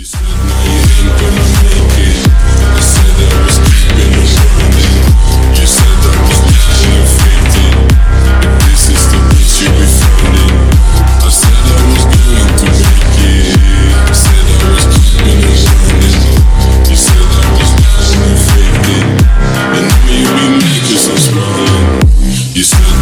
said now you ain't gonna make it. You said I was keeping it running. You said I was lying and faked it. But this is the bitch you be finding. I said I was going to make it. You said I was keeping it running. You said I was lying and faked it. And now you be mad 'cause I'm smiling. You said